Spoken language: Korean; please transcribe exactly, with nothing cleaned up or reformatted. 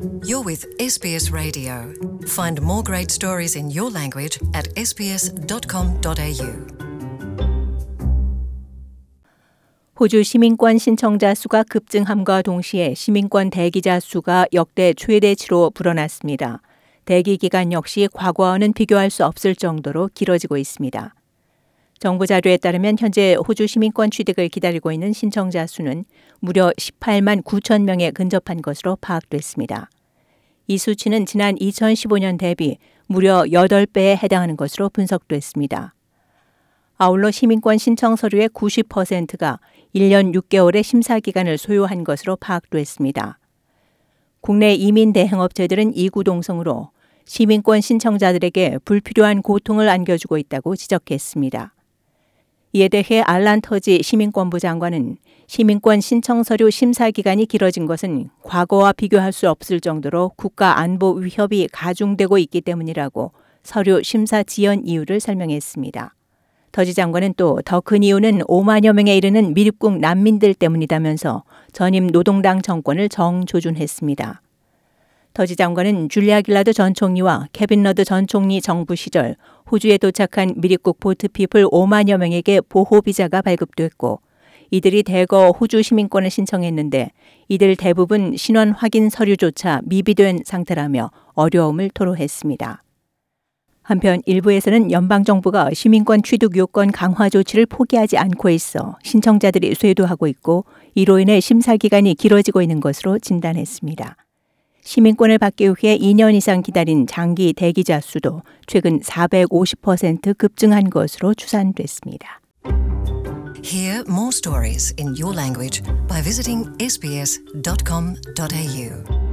You're with 에스비에스 Radio. Find more great stories in your language at 에스 비 에스 닷 컴 닷 에이 유. 호주 시민권 신청자 수가 급증함과 동시에 시민권 대기자 수가 역대 최대치로 불어났습니다. 대기 기간 역시 과거와는 비교할 수 없을 정도로 길어지고 있습니다. 정부 자료에 따르면 현재 호주 시민권 취득을 기다리고 있는 신청자 수는 무려 십팔만 구천 명에 근접한 것으로 파악됐습니다. 이 수치는 지난 이천십오 년 대비 무려 여덟 배에 해당하는 것으로 분석됐습니다. 아울러 시민권 신청 서류의 구십 퍼센트가 일 년 육 개월의 심사 기간을 소요한 것으로 파악됐습니다. 국내 이민 대행업체들은 이구동성으로 시민권 신청자들에게 불필요한 고통을 안겨주고 있다고 지적했습니다. 이에 대해 알란 터지 시민권부 장관은 시민권 신청 서류 심사 기간이 길어진 것은 과거와 비교할 수 없을 정도로 국가 안보 위협이 가중되고 있기 때문이라고 서류 심사 지연 이유를 설명했습니다. 터지 장관은 또 더 큰 이유는 오만여 명에 이르는 미립국 난민들 때문이다면서 전임 노동당 정권을 정조준했습니다. 터지 장관은 줄리아 길라드 전 총리와 케빈 러드 전 총리 정부 시절 호주에 도착한 미립국 보트피플 오만여 명에게 보호 비자가 발급됐고 이들이 대거 호주 시민권을 신청했는데 이들 대부분 신원 확인 서류조차 미비된 상태라며 어려움을 토로했습니다. 한편 일부에서는 연방정부가 시민권 취득 요건 강화 조치를 포기하지 않고 있어 신청자들이 쇄도하고 있고 이로 인해 심사 기간이 길어지고 있는 것으로 진단했습니다. 시민권을 받기 위해 이 년 이상 기다린 장기 대기자 수도 최근 사백오십 퍼센트 급증한 것으로 추산됐습니다. Hear more stories in your language by visiting 에스 비 에스 닷 컴 닷 에이 유.